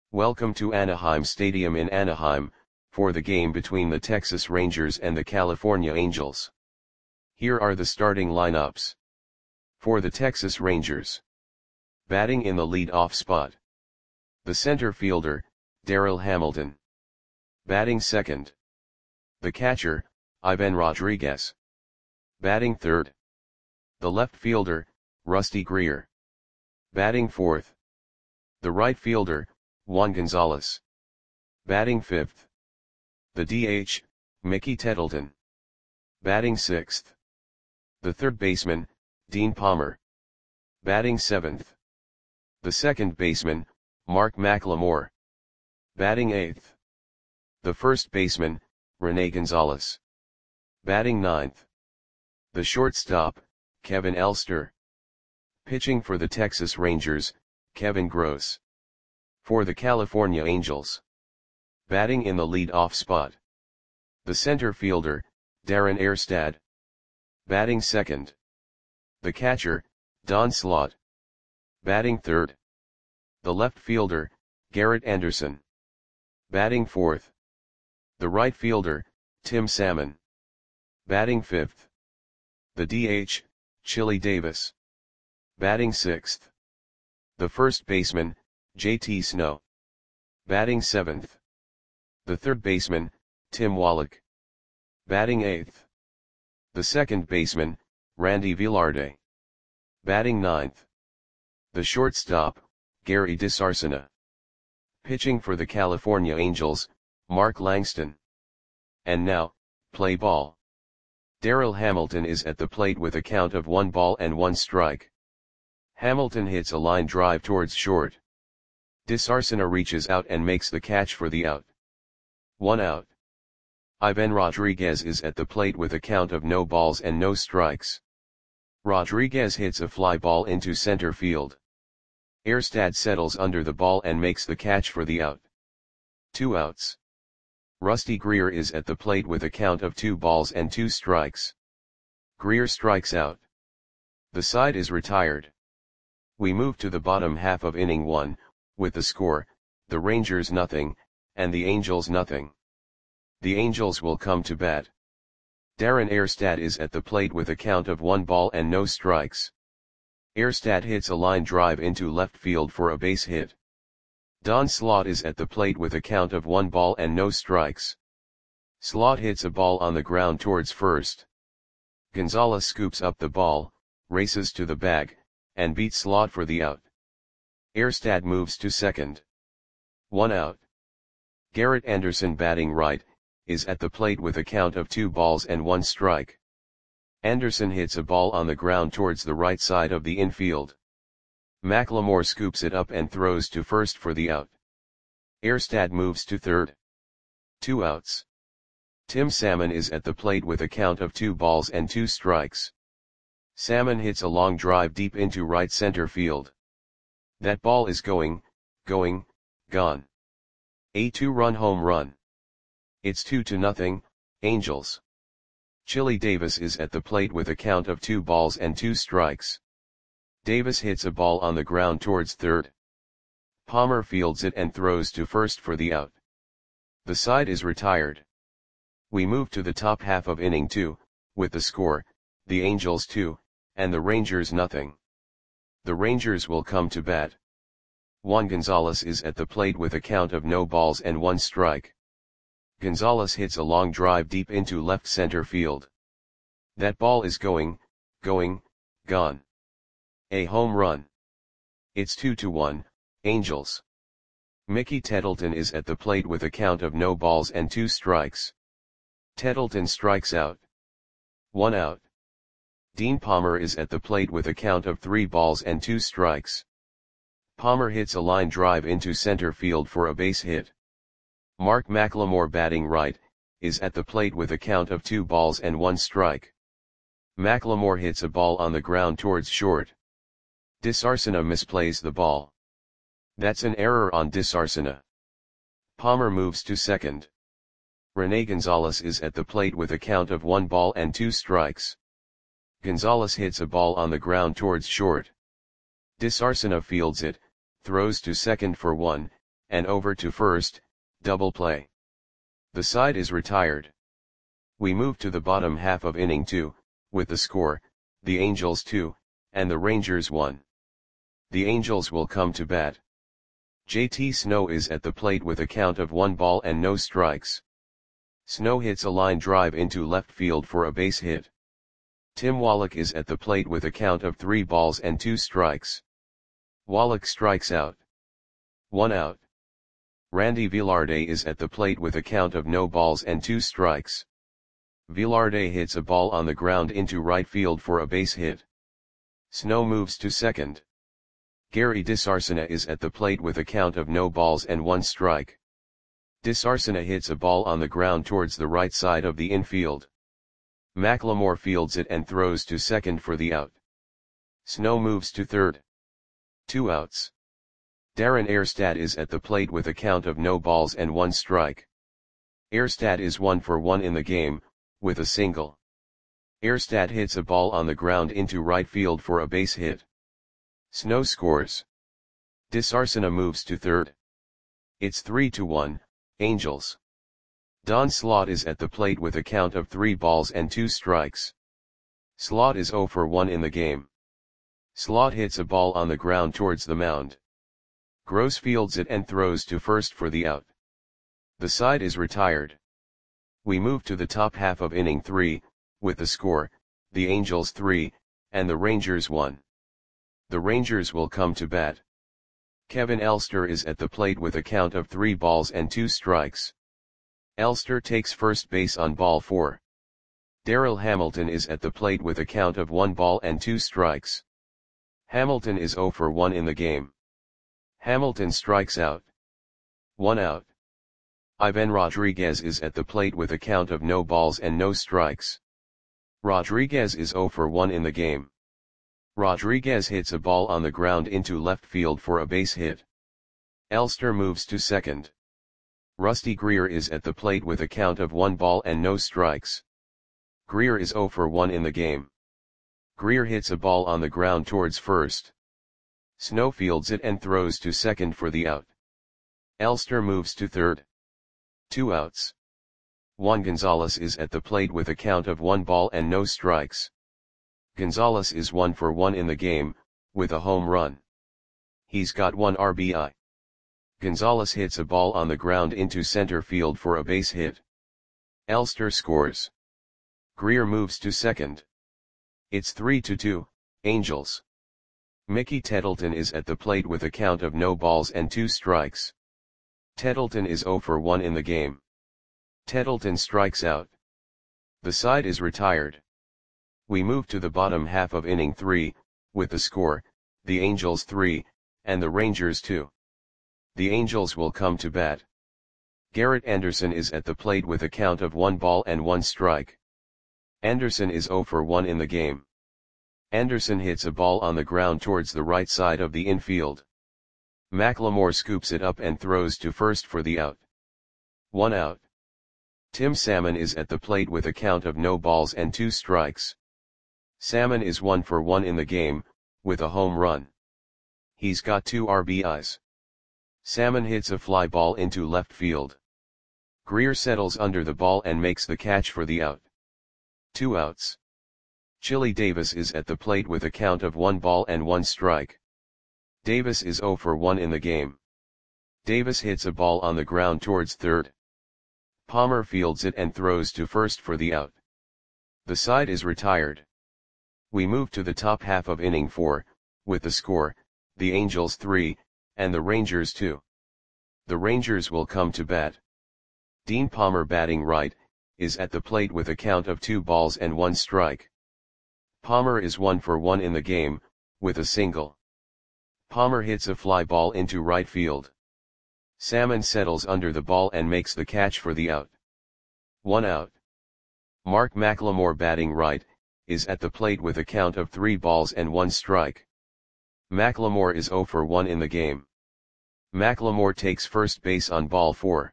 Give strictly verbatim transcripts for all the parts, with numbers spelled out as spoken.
Welcome to Anaheim Stadium in Anaheim, for the game between the Texas Rangers and the California Angels. Here are the starting lineups. For the Texas Rangers. Batting in the lead-off spot. The center fielder, Darryl Hamilton. Batting second. The catcher, Ivan Rodriguez. Batting third. The left fielder, Rusty Greer. Batting fourth. The right fielder, Juan Gonzalez. Batting fifth. The D H, Mickey Tettleton. Batting sixth. The third baseman, Dean Palmer. Batting seventh. The second baseman, Mark McLemore. Batting eighth. The first baseman, Rene Gonzalez. Batting ninth. The shortstop, Kevin Elster. Pitching for the Texas Rangers, Kevin Gross. For the California Angels. Batting in the lead-off spot. The center fielder, Darren Erstad. Batting second. The catcher, Don Slaught. Batting third. The left fielder, Garrett Anderson. Batting fourth. The right fielder, Tim Salmon. Batting fifth. The D H, Chili Davis. Batting sixth. The first baseman, J T Snow. Batting seventh. The third baseman, Tim Wallach. Batting eighth. The second baseman, Randy Villarde. Batting ninth. The shortstop, Gary DeSarcina. Pitching for the California Angels, Mark Langston. And now, play ball. Darryl Hamilton is at the plate with a count of one ball and one strike. Hamilton hits a line drive towards short. DeSarcina reaches out and makes the catch for the out. One out. Ivan Rodriguez is at the plate with a count of no balls and no strikes. Rodriguez hits a fly ball into center field. Erstad settles under the ball and makes the catch for the out. Two outs. Rusty Greer is at the plate with a count of two balls and two strikes. Greer strikes out. The side is retired. We move to the bottom half of inning one, with the score, the Rangers nothing, and the Angels nothing. The Angels will come to bat. Darren Erstad is at the plate with a count of one ball and no strikes. Erstad hits a line drive into left field for a base hit. Don Slaught is at the plate with a count of one ball and no strikes. Slaught hits a ball on the ground towards first. Gonzalez scoops up the ball, races to the bag, and beats Slaught for the out. Erstad moves to second. One out. Garrett Anderson, batting right, is at the plate with a count of two balls and one strike. Anderson hits a ball on the ground towards the right side of the infield. McLemore scoops it up and throws to first for the out. Erstad moves to third. Two outs. Tim Salmon is at the plate with a count of two balls and two strikes. Salmon hits a long drive deep into right center field. That ball is going, going, gone. A two-run home run. It's two to nothing, Angels. Chili Davis is at the plate with a count of two balls and two strikes. Davis hits a ball on the ground towards third. Palmer fields it and throws to first for the out. The side is retired. We move to the top half of inning two, with the score, the Angels two, and the Rangers nothing. The Rangers will come to bat. Juan Gonzalez is at the plate with a count of no balls and one strike. Gonzalez hits a long drive deep into left center field. That ball is going, going, gone. A home run. It's two to one, Angels. Mickey Tettleton is at the plate with a count of no balls and two strikes. Tettleton strikes out. One out. Dean Palmer is at the plate with a count of three balls and two strikes. Palmer hits a line drive into center field for a base hit. Mark McLemore, batting right, is at the plate with a count of two balls and one strike. McLemore hits a ball on the ground towards short. DeSarcina misplays the ball. That's an error on DeSarcina. Palmer moves to second. Rene Gonzalez is at the plate with a count of one ball and two strikes. Gonzalez hits a ball on the ground towards short. DeSarcina fields it, throws to second for one, and over to first, double play. The side is retired. We move to the bottom half of inning two, with the score, the Angels two, and the Rangers one. The Angels will come to bat. J T Snow is at the plate with a count of one ball and no strikes. Snow hits a line drive into left field for a base hit. Tim Wallach is at the plate with a count of three balls and two strikes. Wallach strikes out. One out. Randy Velarde is at the plate with a count of no balls and two strikes. Velarde hits a ball on the ground into right field for a base hit. Snow moves to second. Gary DeSarcina is at the plate with a count of no balls and one strike. DeSarcina hits a ball on the ground towards the right side of the infield. McLemore fields it and throws to second for the out. Snow moves to third. Two outs. Darren Erstad is at the plate with a count of no balls and one strike. Erstad is one for one in the game, with a single. Erstad hits a ball on the ground into right field for a base hit. Snow scores. DeSarcina moves to third. It's three to one, Angels. Don Slaught is at the plate with a count of three balls and two strikes. Slaught is zero for one in the game. Slaught hits a ball on the ground towards the mound. Gross fields it and throws to first for the out. The side is retired. We move to the top half of inning three, with the score, the Angels three, and the Rangers one. The Rangers will come to bat. Kevin Elster is at the plate with a count of three balls and two strikes. Elster takes first base on ball four. Darryl Hamilton is at the plate with a count of one ball and two strikes. Hamilton is zero for one in the game. Hamilton strikes out. One out. Ivan Rodriguez is at the plate with a count of no balls and no strikes. Rodriguez is zero for one in the game. Rodriguez hits a ball on the ground into left field for a base hit. Elster moves to second. Rusty Greer is at the plate with a count of one ball and no strikes. Greer is zero for one in the game. Greer hits a ball on the ground towards first. Snow fields it and throws to second for the out. Elster moves to third. Two outs. Juan Gonzalez is at the plate with a count of one ball and no strikes. Gonzalez is one for one in the game, with a home run. He's got one R B I. Gonzalez hits a ball on the ground into center field for a base hit. Elster scores. Greer moves to second. It's three to two, Angels. Mickey Tettleton is at the plate with a count of no balls and two strikes. Tettleton is zero for one in the game. Tettleton strikes out. The side is retired. We move to the bottom half of inning three, with the score, the Angels three, and the Rangers two. The Angels will come to bat. Garrett Anderson is at the plate with a count of one ball and one strike. Anderson is zero for one in the game. Anderson hits a ball on the ground towards the right side of the infield. McLemore scoops it up and throws to first for the out. One out. Tim Salmon is at the plate with a count of no balls and two strikes. Salmon is one for one in the game, with a home run. He's got two R B Is. Salmon hits a fly ball into left field. Greer settles under the ball and makes the catch for the out. Two outs. Chili Davis is at the plate with a count of one ball and one strike. Davis is zero for one in the game. Davis hits a ball on the ground towards third. Palmer fields it and throws to first for the out. The side is retired. We move to the top half of inning four, with the score, the Angels three, and the Rangers two. The Rangers will come to bat. Dean Palmer, batting right, is at the plate with a count of two balls and one strike. Palmer is one for one in the game, with a single. Palmer hits a fly ball into right field. Salmon settles under the ball and makes the catch for the out. One out. Mark McLemore, batting right, is at the plate with a count of three balls and one strike. McLemore is zero for one in the game. McLemore takes first base on ball four.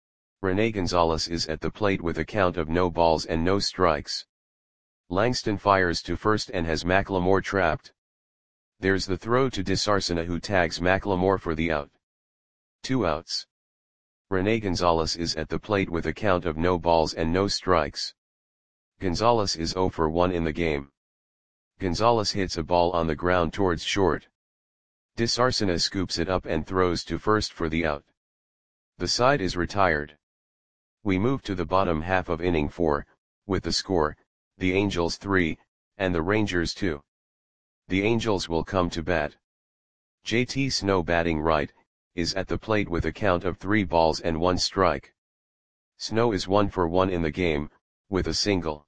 Rene Gonzalez is at the plate with a count of no balls and no strikes. Langston fires to first and has McLemore trapped. There's the throw to DeSarcina, who tags McLemore for the out. Two outs. Rene Gonzalez is at the plate with a count of no balls and no strikes. Gonzalez is zero for one in the game. Gonzalez hits a ball on the ground towards short. Disarcina scoops it up and throws to first for the out. The side is retired. We move to the bottom half of inning four, with the score, the Angels three, and the Rangers two. The Angels will come to bat. J T Snow, batting right, is at the plate with a count of three balls and one strike. Snow is one for one in the game, with a single.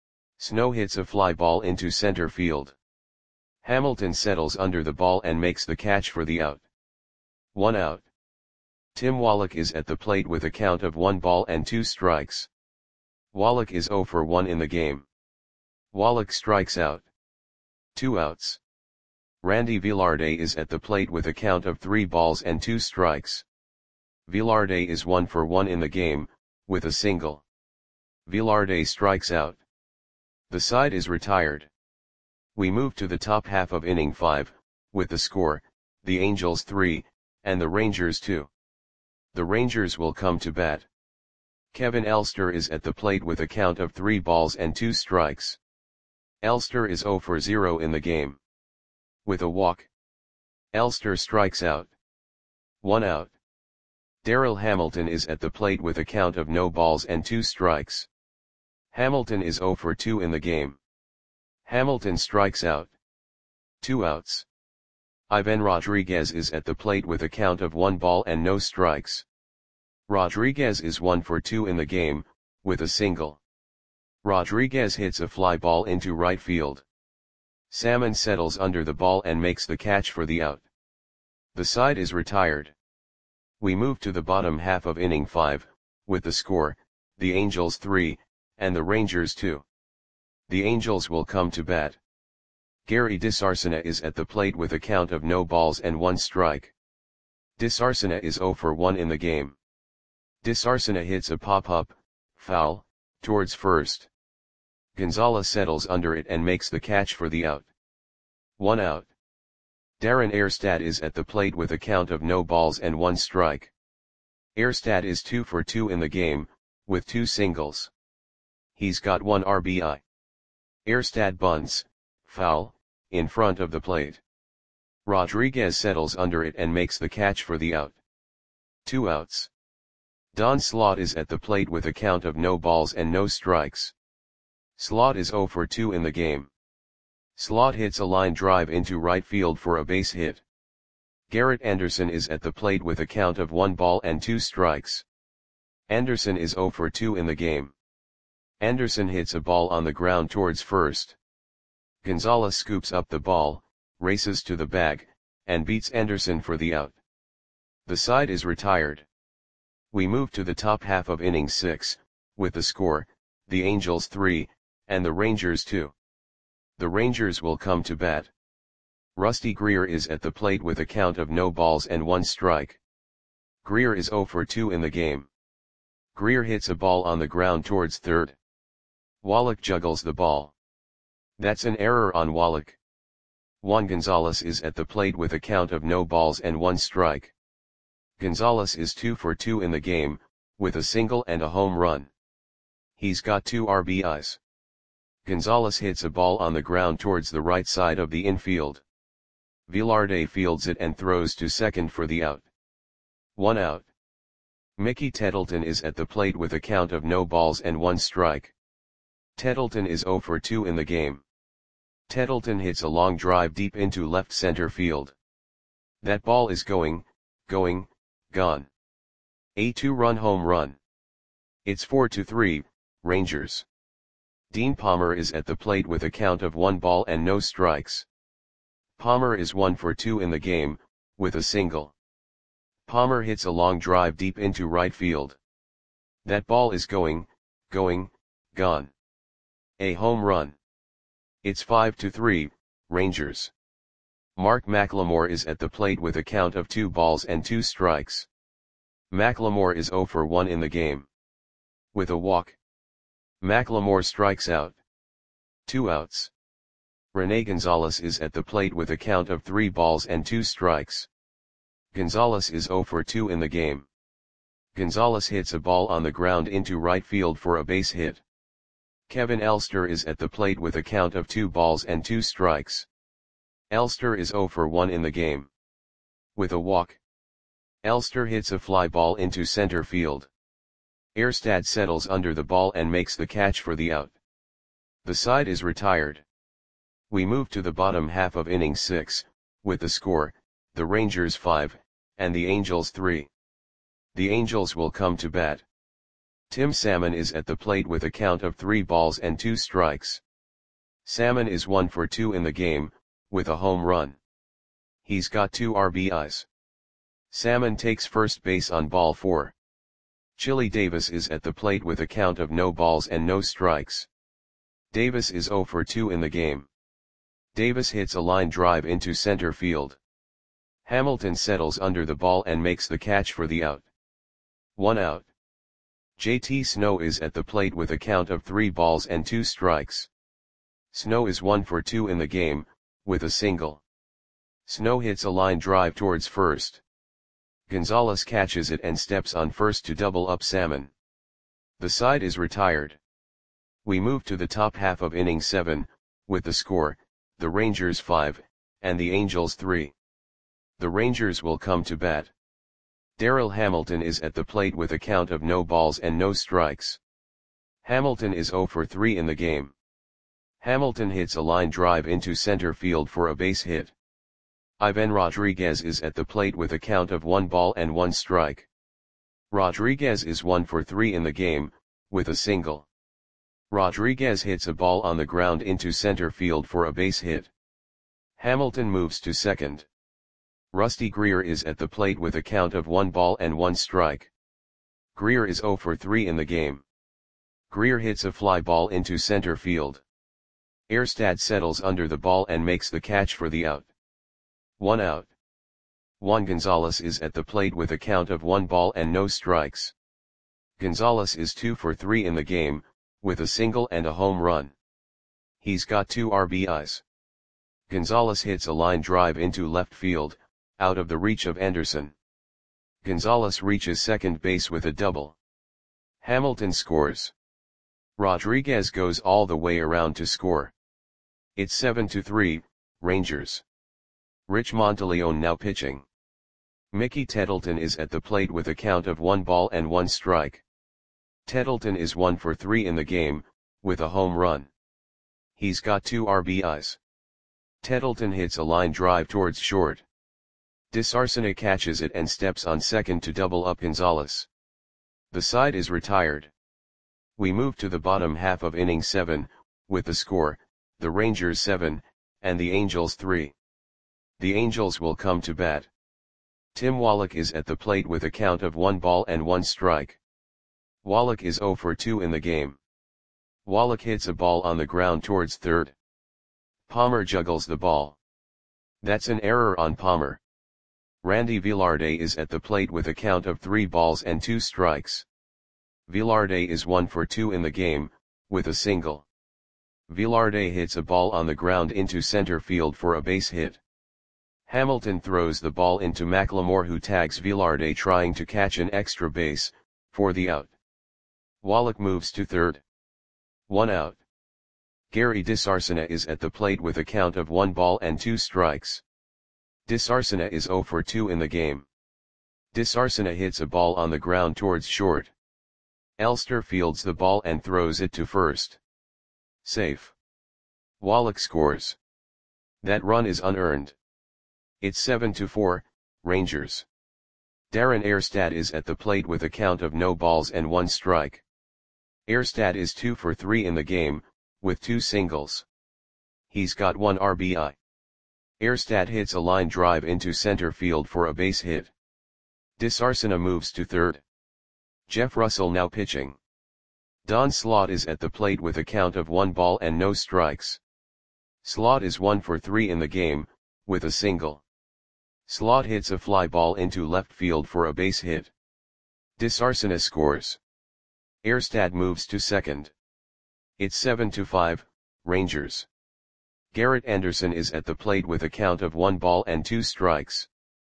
Snow hits a fly ball into center field. Hamilton settles under the ball and makes the catch for the out. One out. Tim Wallach is at the plate with a count of one ball and two strikes. Wallach is zero for one in the game. Wallach strikes out. Two outs. Randy Velarde is at the plate with a count of three balls and two strikes. Velarde is one for one in the game, with a single. Velarde strikes out. The side is retired. We move to the top half of inning five, with the score, the Angels three, and the Rangers two. The Rangers will come to bat. Kevin Elster is at the plate with a count of three balls and two strikes. Elster is zero for zero in the game. With a walk, Elster strikes out. One out. Darryl Hamilton is at the plate with a count of no balls and two strikes. Hamilton is zero for two in the game. Hamilton strikes out. Two outs. Ivan Rodriguez is at the plate with a count of one ball and no strikes. Rodriguez is one for two in the game, with a single. Rodriguez hits a fly ball into right field. Salmon settles under the ball and makes the catch for the out. The side is retired. We move to the bottom half of inning five, with the score, the Angels three, and the Rangers two. The Angels will come to bat. Gary Disarcina is at the plate with a count of no balls and one strike. Disarcina is zero for one in the game. Disarcina hits a pop-up, foul, towards first. Gonzalez settles under it and makes the catch for the out. One out. Darren Erstad is at the plate with a count of no balls and one strike. Erstad is two for two in the game, with two singles. He's got one R B I. Erstad bunts, foul, in front of the plate. Rodriguez settles under it and makes the catch for the out. Two outs. Don Slaught is at the plate with a count of no balls and no strikes. Slaught is zero for two in the game. Slaught hits a line drive into right field for a base hit. Garrett Anderson is at the plate with a count of one ball and two strikes. Anderson is zero for two in the game. Anderson hits a ball on the ground towards first. Gonzalez scoops up the ball, races to the bag, and beats Anderson for the out. The side is retired. We move to the top half of inning six, with the score, the Angels three, and the Rangers two. The Rangers will come to bat. Rusty Greer is at the plate with a count of no balls and one strike. Greer is zero for two in the game. Greer hits a ball on the ground towards third. Wallach juggles the ball. That's an error on Wallach. Juan Gonzalez is at the plate with a count of no balls and one strike. Gonzalez is two for two in the game, with a single and a home run. He's got two R B Is. Gonzalez hits a ball on the ground towards the right side of the infield. Velarde fields it and throws to second for the out. One out. Mickey Tettleton is at the plate with a count of no balls and one strike. Tettleton is zero for two in the game. Tettleton hits a long drive deep into left center field. That ball is going, going, gone. A two-run home run. It's four to three, Rangers. Dean Palmer is at the plate with a count of one ball and no strikes. Palmer is one for two in the game, with a single. Palmer hits a long drive deep into right field. That ball is going, going, gone. A home run. It's five to three, Rangers. Mark McLemore is at the plate with a count of two balls and two strikes. McLemore is zero for one in the game. With a walk, McLemore strikes out. Two outs. Rene Gonzalez is at the plate with a count of three balls and two strikes. Gonzalez is zero for two in the game. Gonzalez hits a ball on the ground into right field for a base hit. Kevin Elster is at the plate with a count of two balls and two strikes. Elster is zero for one in the game. With a walk, Elster hits a fly ball into center field. Erstad settles under the ball and makes the catch for the out. The side is retired. We move to the bottom half of inning six, with the score, the Rangers five, and the Angels three. The Angels will come to bat. Tim Salmon is at the plate with a count of three balls and two strikes. Salmon is one for two in the game, with a home run. He's got two R B Is. Salmon takes first base on ball four. Chili Davis is at the plate with a count of no balls and no strikes. Davis is zero for two in the game. Davis hits a line drive into center field. Hamilton settles under the ball and makes the catch for the out. One out. J T Snow is at the plate with a count of three balls and two strikes. Snow is one for two in the game, with a single. Snow hits a line drive towards first. Gonzalez catches it and steps on first to double up Salmon. The side is retired. We move to the top half of inning seven, with the score, the Rangers five, and the Angels three. The Rangers will come to bat. Darryl Hamilton is at the plate with a count of no balls and no strikes. Hamilton is zero for three in the game. Hamilton hits a line drive into center field for a base hit. Ivan Rodriguez is at the plate with a count of one ball and one strike. Rodriguez is one for three in the game, with a single. Rodriguez hits a ball on the ground into center field for a base hit. Hamilton moves to second. Rusty Greer is at the plate with a count of one ball and one strike. Greer is zero for three in the game. Greer hits a fly ball into center field. Erstad settles under the ball and makes the catch for the out. One out. Juan Gonzalez is at the plate with a count of one ball and no strikes. Gonzalez is two for three in the game, with a single and a home run. He's got two R B Is. Gonzalez hits a line drive into left field, out of the reach of Anderson. Gonzalez reaches second base with a double. Hamilton scores. Rodriguez goes all the way around to score. It's seven to three, Rangers. Rich Monteleone now pitching. Mickey Tettleton is at the plate with a count of one ball and one strike. Tettleton is one for three in the game, with a home run. He's got two R B Is. Tettleton hits a line drive towards short. DeSarcina catches it and steps on second to double up Gonzalez. The side is retired. We move to the bottom half of inning seven, with the score, the Rangers seven, and the Angels three. The Angels will come to bat. Tim Wallach is at the plate with a count of one ball and one strike. Wallach is zero for two in the game. Wallach hits a ball on the ground towards third. Palmer juggles the ball. That's an error on Palmer. Randy Velarde is at the plate with a count of three balls and two strikes. Velarde is one for two in the game, with a single. Velarde hits a ball on the ground into center field for a base hit. Hamilton throws the ball into McLemore, who tags Velarde trying to catch an extra base, for the out. Wallach moves to third. One out. Gary DeSarcina is at the plate with a count of one ball and two strikes. DeSarcina is zero for two in the game. DeSarcina hits a ball on the ground towards short. Elster fields the ball and throws it to first. Safe. Wallach scores. That run is unearned. It's seven to four, Rangers. Darren Erstad is at the plate with a count of no balls and one strike. Erstad is two for three in the game, with two singles. He's got one R B I. Erstad hits a line drive into center field for a base hit. DeSarcina moves to third. Jeff Russell now pitching. Don Slaught is at the plate with a count of one ball and no strikes. Slaught is one for three in the game, with a single. Slaught hits a fly ball into left field for a base hit. DeSarcina scores. Erstad moves to second. It's seven to five, Rangers. Garrett Anderson is at the plate with a count of one ball and two strikes.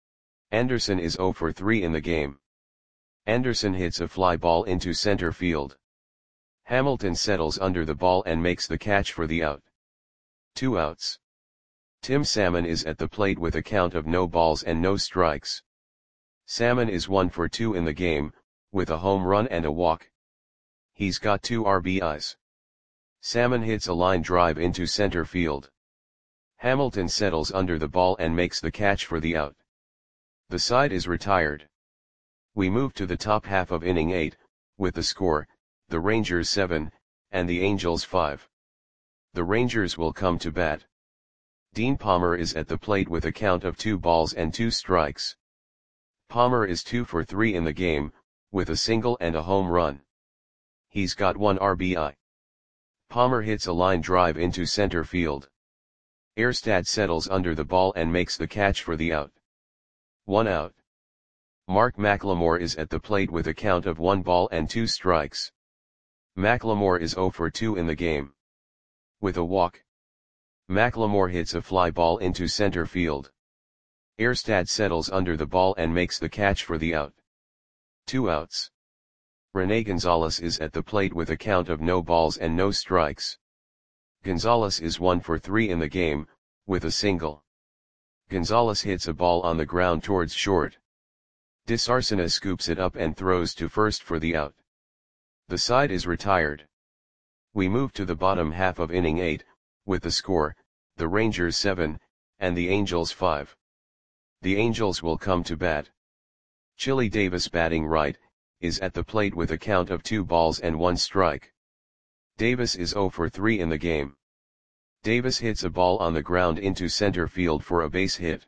Anderson is zero for three in the game. Anderson hits a fly ball into center field. Hamilton settles under the ball and makes the catch for the out. Two outs. Tim Salmon is at the plate with a count of no balls and no strikes. Salmon is one for two in the game, with a home run and a walk. He's got two R B Is. Salmon hits a line drive into center field. Hamilton settles under the ball and makes the catch for the out. The side is retired. We move to the top half of inning eight, with the score, the Rangers seven, and the Angels five. The Rangers will come to bat. Dean Palmer is at the plate with a count of two balls and two strikes. Palmer is two for three in the game, with a single and a home run. He's got one R B I. Palmer hits a line drive into center field. Erstad settles under the ball and makes the catch for the out. One out. Mark McLemore is at the plate with a count of one ball and two strikes. McLemore is zero for two in the game. With a walk. McLemore hits a fly ball into center field. Erstad settles under the ball and makes the catch for the out. Two outs. Rene Gonzalez is at the plate with a count of no balls and no strikes. Gonzalez is one for three in the game, with a single. Gonzalez hits a ball on the ground towards short. DeSarcina scoops it up and throws to first for the out. The side is retired. We move to the bottom half of inning eight, with the score, the Rangers seven, and the Angels five. The Angels will come to bat. Chili Davis, batting right, is at the plate with a count of two balls and one strike. Davis is zero for three in the game. Davis hits a ball on the ground into center field for a base hit.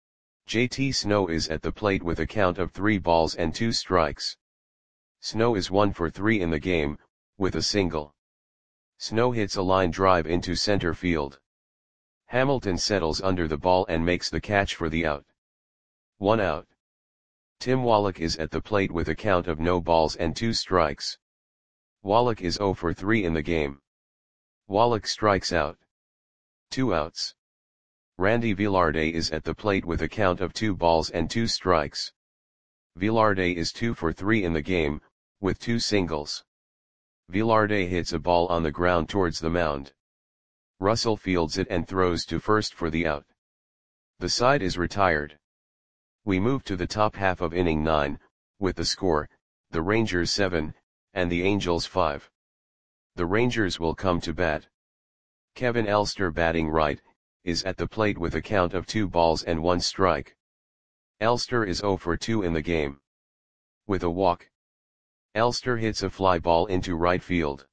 J T Snow is at the plate with a count of three balls and two strikes. Snow is one for three in the game, with a single. Snow hits a line drive into center field. Hamilton settles under the ball and makes the catch for the out. One out. Tim Wallach is at the plate with a count of no balls and two strikes. Wallach is zero for three in the game. Wallach strikes out. Two outs. Randy Velarde is at the plate with a count of two balls and two strikes. Velarde is two for three in the game, with two singles. Velarde hits a ball on the ground towards the mound. Russell fields it and throws to first for the out. The side is retired. We move to the top half of inning nine, with the score, the Rangers seven, and the Angels five. The Rangers will come to bat. Kevin Elster, batting right, is at the plate with a count of two balls and one strike. Elster is zero for two in the game. With a walk. Elster hits a fly ball into right field.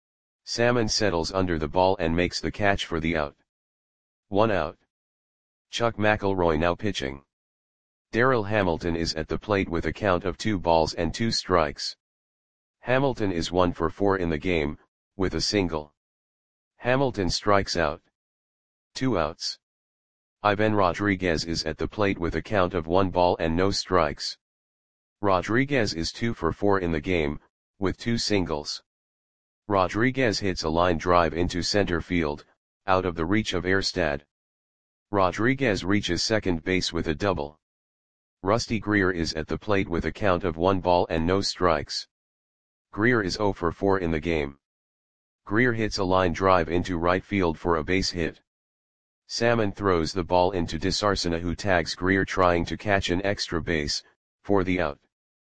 Salmon settles under the ball and makes the catch for the out. One out. Chuck McElroy now pitching. Darryl Hamilton is at the plate with a count of two balls and two strikes. Hamilton is one for four in the game, with a single. Hamilton strikes out. Two outs. Ivan Rodriguez is at the plate with a count of one ball and no strikes. Rodriguez is two for four in the game, with two singles. Rodriguez hits a line drive into center field, out of the reach of Erstad. Rodriguez reaches second base with a double. Rusty Greer is at the plate with a count of one ball and no strikes. Greer is zero for four in the game. Greer hits a line drive into right field for a base hit. Salmon throws the ball into DeSarcina, who tags Greer trying to catch an extra base, for the out.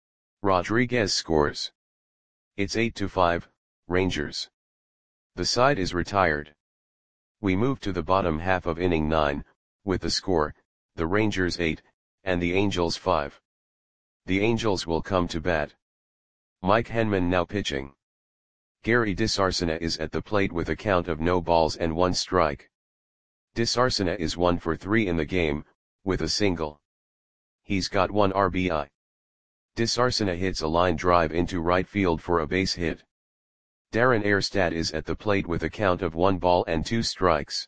Rodriguez scores. It's eight to five, Rangers. The side is retired. We move to the bottom half of inning nine, with the score, the Rangers eight, and the Angels five. The Angels will come to bat. Mike Henman now pitching. Gary DeSarcina is at the plate with a count of no balls and one strike. DeSarcina is one for three in the game, with a single. He's got one R B I. DeSarcina hits a line drive into right field for a base hit. Darren Erstad is at the plate with a count of one ball and two strikes.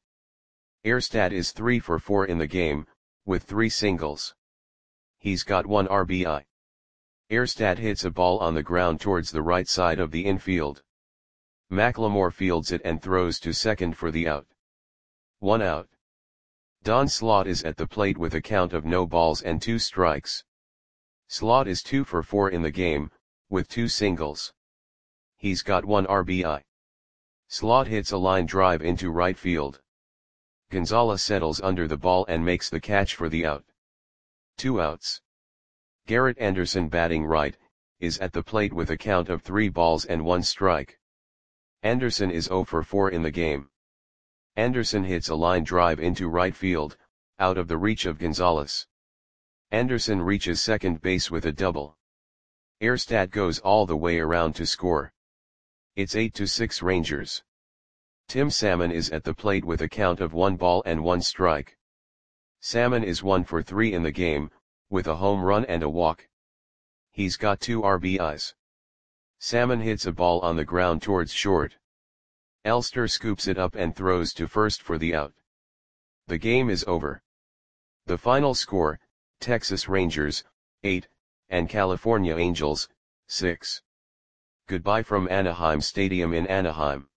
Erstad is three for four in the game, with three singles. He's got one R B I. Erstad hits a ball on the ground towards the right side of the infield. McLemore fields it and throws to second for the out. One out. Don Slaught is at the plate with a count of no balls and two strikes. Slaught is two for four in the game, with two singles. He's got one R B I. Slaught hits a line drive into right field. Gonzalez settles under the ball and makes the catch for the out. Two outs. Garrett Anderson, batting right, is at the plate with a count of three balls and one strike. Anderson is zero for four in the game. Anderson hits a line drive into right field, out of the reach of Gonzalez. Anderson reaches second base with a double. Erstad goes all the way around to score. It's eight to six Rangers. Tim Salmon is at the plate with a count of one ball and one strike. Salmon is one for three in the game, with a home run and a walk. He's got two R B Is. Salmon hits a ball on the ground towards short. Elster scoops it up and throws to first for the out. The game is over. The final score, Texas Rangers, eight, and California Angels, six. Goodbye from Anaheim Stadium in Anaheim.